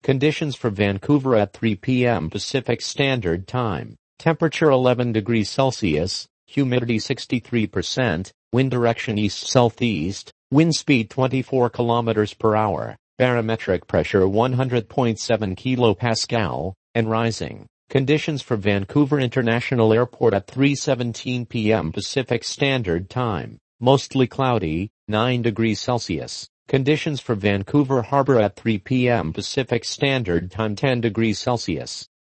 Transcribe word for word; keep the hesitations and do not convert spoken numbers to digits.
Conditions for Vancouver at three p m Pacific Standard Time. Temperature eleven degrees Celsius, humidity sixty-three percent, wind direction east-southeast, wind speed twenty-four kilometers per hour, barometric pressure one hundred point seven kilopascal, and rising. Conditions for Vancouver International Airport at three seventeen p m Pacific Standard Time. Mostly cloudy, nine degrees Celsius. Conditions for Vancouver Harbor at three p m Pacific Standard Time. ten degrees Celsius.